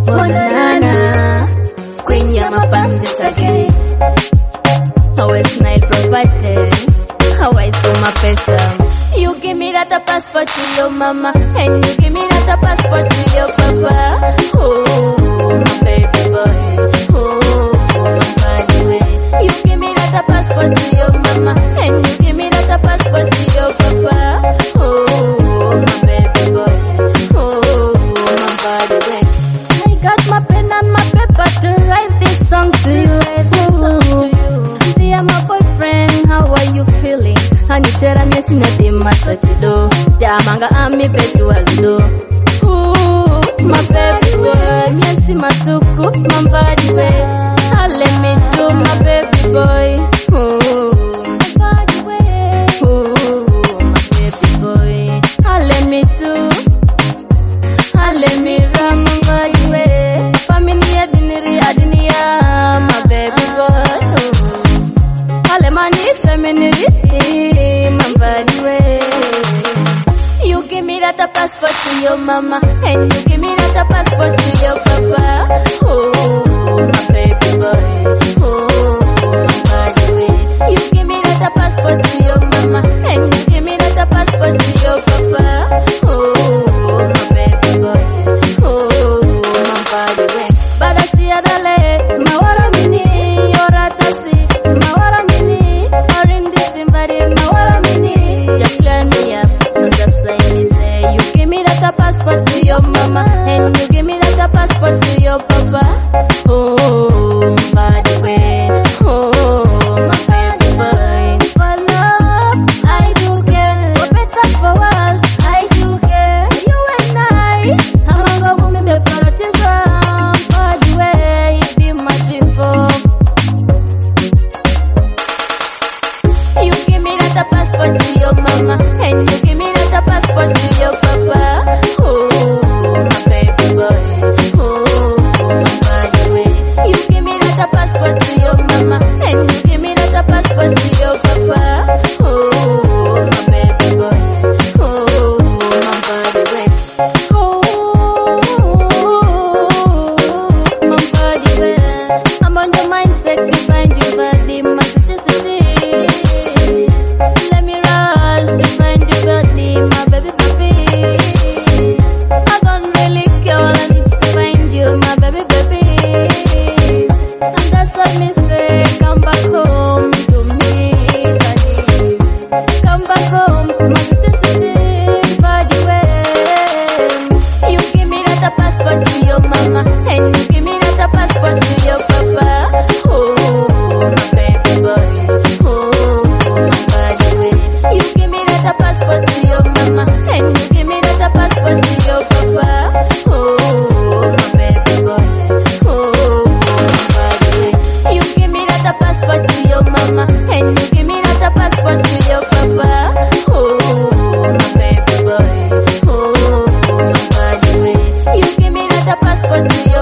Wanana kwenye mapande zake. Always night provided, always for my pesa. You give me that passport to your mama, and you give me that passport to your papa. Oh, my baby boy. Oh, my body way. You give me that passport to your mama, and you give me that passport to your papa. Oh, my baby boy. Oh, my body way. I got my pen and my paper to write this song to you. Dear my boyfriend, how are you feeling? Anitera miesi nati masatido, damanga ami betu alido. My baby boy, miesi masuku, mambadi we. Let me do my baby boy. My baby boy. Let me do. Let me run my body way. Family adiniya, my baby boy. Alemani femininity, my body way. You give me that passport to your mama, and you give me that passport to your papa. Oh, my baby boy. Oh, my body way. You give me that passport to your mama, and you give me that passport to your papa. Oh, my baby boy. Oh, my body way. Badasi adale, mawara mini, yoratasi, mawara mini, orindi simbari, mawara mini. Just let me up, and that's why me say, you give me that passport to your mama, and you give me that passport to your papa. Oh, body way. Oh, my baby boy. For love, I do care. For better, for worse, I do care. You and I, I'm a woman, the paradise. Body way, be my dream for. You give me that passport to your mama, and you give me that passport to your papa. Oh, my baby boy. Oh, my body way. You give me that passport to your mama, and you give me that passport to your papa. Oh, my baby boy. Oh, my body way. Oh, my body way. I'm on the mindset to find your body, my city. Let me rush to find your body, my baby. I don't really care, all I need to find you, my baby. And that's what me say, come back home to me, daddy. Come back home, my city, body way. You give me that passport to your mama, and you give me that passport to your papa. Oh, my baby boy. Oh, my body way. You give me that passport to your mama, and you give me that passport to your papa. Oh, my baby boy. Oh, my body way. You give me that passport to your mama, and you give me that passport to your papa. Oh, my baby boy. Oh, my body way. You give me that passport to your